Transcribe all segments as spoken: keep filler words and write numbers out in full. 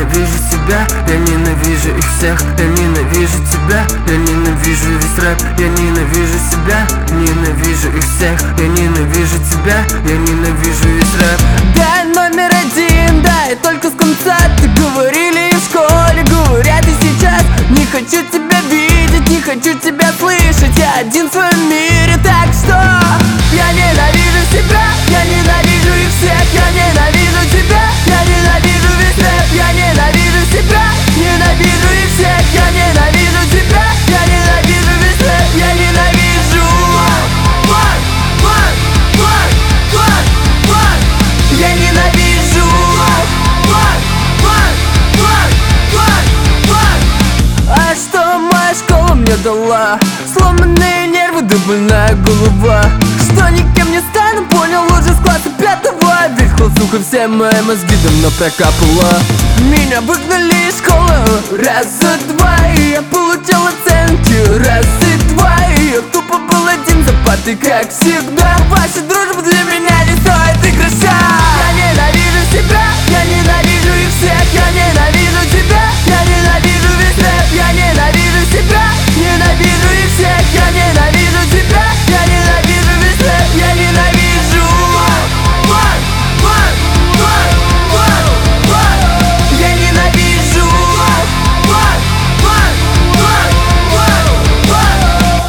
ненавижу себя, я ненавижу их всех. Я ненавижу тебя, я ненавижу весь рэп. Я ненавижу себя, ненавижу их всех. Я ненавижу тебя, я ненавижу весь рэп. Дай номер один, дай только с конца. Ты говорили в школе, говорят и сейчас. Не хочу тебя видеть, не хочу тебя слышать. Я один в своем мире, так что я ненавижу себя, я ненавижу их всех. Я ненавижу тебя, я ненавижу весь рэп. Я ненавижу себя, ненавижу их всех. Я ненавижу тебя, я ненавижу весь рэп. Я ненавижу What, what, what, what, what? Я ненавижу What, what, what, what, what? А что моя школа мне дала? Сломанные нервы да больная голова. Что никем не стану, понял уже с класса пятого. Ведь классуха все мои мозги давно прокапала. Меня выгнали из школы раза два, и я получил оценки раза два. И я тупо был один за партой, как всегда. Ваша дружба для меня не стоит и гроша. Я ненавижу себя, я ненавижу их всех. Я ненавижу тебя, я ненавижу весь рэп. Я ненавижу себя, ненавижу их всех. Я ненавижу тебя, я ненавижу весь рэп. Я ненавижу What, what, what, what, what? Я ненавижу What, what, what, what, what?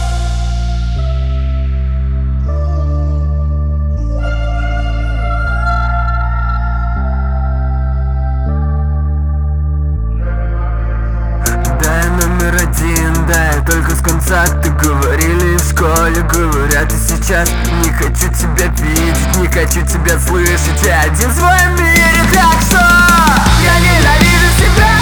Дай номер один, дай только с конца. Ты говорили в школе, говорят и сейчас. Не хочу тебя видеть, не хочу тебя слышать. Я один в своем мире, так что я ненавижу себя.